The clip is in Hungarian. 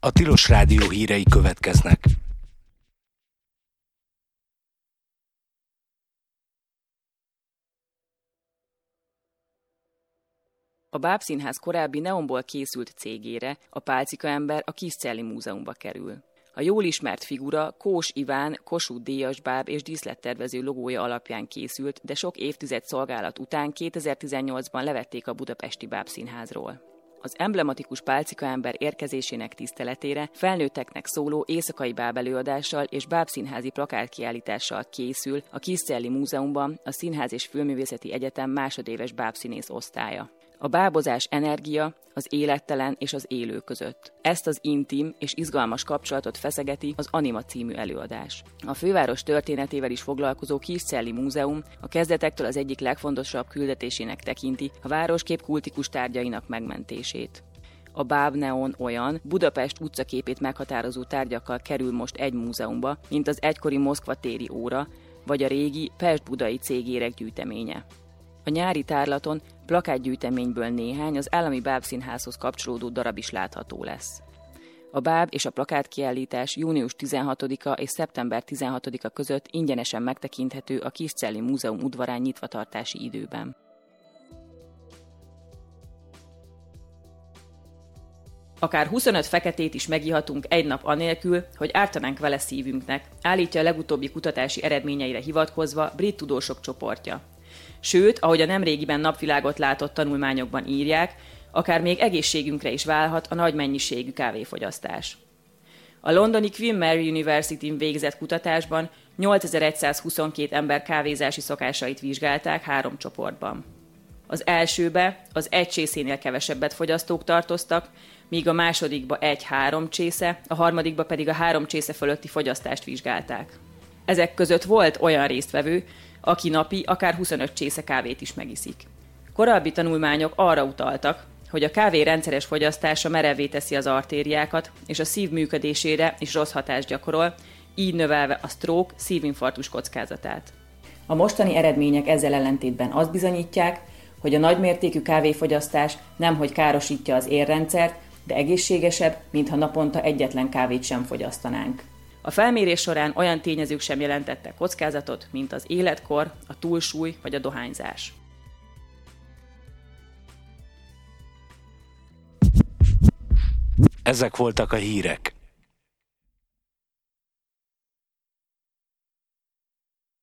A Tilos Rádió hírei következnek. A Bábszínház korábbi neonból készült cégére a pálcikaember a Kiscelli Múzeumba kerül. A jól ismert figura Kós Iván Kossuth-díjas báb és díszlettervező logója alapján készült, de sok évtized szolgálat után 2018-ban levették a budapesti Bábszínházról. Az emblematikus pálcikaember érkezésének tiszteletére felnőtteknek szóló éjszakai bábelőadással és bábszínházi plakátkiállítással készül a Kiscelli Múzeumban a Színház és Filmművészeti Egyetem másodéves bábszínész osztálya. A bábozás energia az élettelen és az élő között. Ezt az intim és izgalmas kapcsolatot feszegeti az Anima című előadás. A főváros történetével is foglalkozó Kiscelli Múzeum a kezdetektől az egyik legfontosabb küldetésének tekinti a városkép kultikus tárgyainak megmentését. A Báb Neon olyan Budapest utcaképét meghatározó tárgyakkal kerül most egy múzeumba, mint az egykori Moszkva téri óra, vagy a régi pest-budai cégérek gyűjteménye. A nyári tárlaton plakátgyűjteményből néhány az Állami Bábszínházhoz kapcsolódó darab is látható lesz. A báb és a plakátkiállítás június 16-a és szeptember 16-a között ingyenesen megtekinthető a Kiscelli Múzeum udvarán nyitvatartási időben. Akár 25 feketét is megihatunk egy nap anélkül, hogy ártanánk vele szívünknek, állítja a legutóbbi kutatási eredményeire hivatkozva brit tudósok csoportja. Sőt, ahogy a nemrégiben napvilágot látott tanulmányokban írják, akár még egészségünkre is válhat a nagy mennyiségű kávéfogyasztás. A londoni Queen Mary University-n végzett kutatásban 8122 ember kávézási szokásait vizsgálták 3 csoportban. Az elsőbe az 1 csészénél kevesebbet fogyasztók tartoztak, míg a másodikba 1-3 csésze, a harmadikba pedig a 3 csésze fölötti fogyasztást vizsgálták. Ezek között volt olyan résztvevő, aki napi akár 25 csésze kávét is megiszik. Korábbi tanulmányok arra utaltak, hogy a kávé rendszeres fogyasztása merevvé teszi az artériákat, és a szív működésére is rossz hatást gyakorol, így növelve a stroke, szívinfarktus kockázatát. A mostani eredmények ezzel ellentétben azt bizonyítják, hogy a nagymértékű kávéfogyasztás nemhogy károsítja az érrendszert, de egészségesebb, mintha naponta egyetlen kávét sem fogyasztanánk. A felmérés során olyan tényezők sem jelentettek kockázatot, mint az életkor, a túlsúly vagy a dohányzás. Ezek voltak a hírek.